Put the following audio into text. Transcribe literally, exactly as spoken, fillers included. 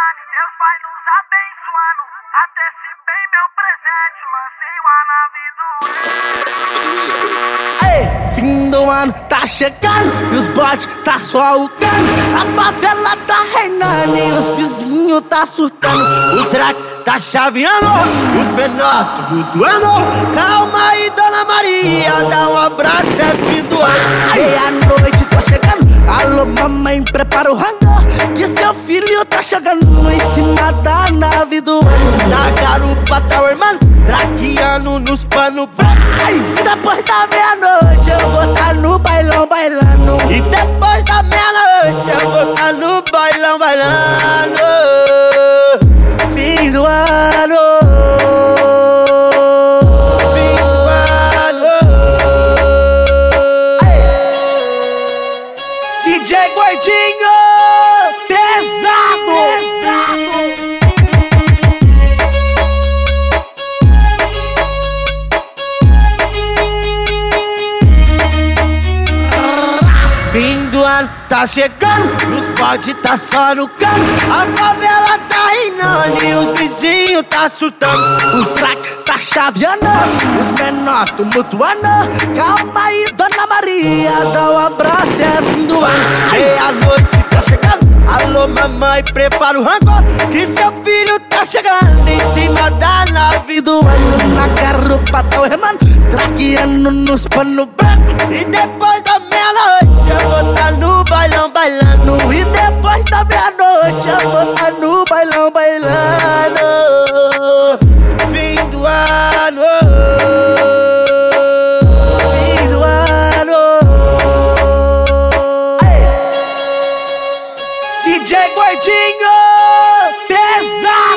ano e Deus vai nos abençoando. Antecipei meu presente, lancei uma nave do ano. Ei, fim do ano tá chegando e os bots tá só o cano. A favela tá reinando e os vizinhos tá surtando. Os drag tá chaveando, os menor tumultuando. Calma aí, Dona Maria, dá um abraço, é fim do ano. Meia-noite tá chegando, alô mamãe, prepara o rango, que seu filho tá chegando em cima da nave do ano. Na garupa tá o irmão, traqueando nos panos. Vai! E depois da meia-noite eu vou tá no bailão bailando. E depois da meia-noite eu vou tá no bailão bailando. Fim do ano, fim do ano. D J Gordinho, pesado, pesado. Fim do ano tá chegando, os bodes tá só no cano. A favela tá reinando e os vizinhos tá surtando. Os track tá chaveando, os menor tumultuando. Calma aí, Dona Maria, dá um abraço, é fim do ano. Meia-noite tá chegando, alô mamãe, prepara o rancor, que seu filho tá chegando em cima da nave do ano. Na garupa tá o remando, traqueando nos panos brancos. E depois da meia-noite eu vou tá no bailão bailando. E depois da meia-noite eu vou tá no bailão bailando. Fim do ano, fim do ano. D J Gordinho, pesado.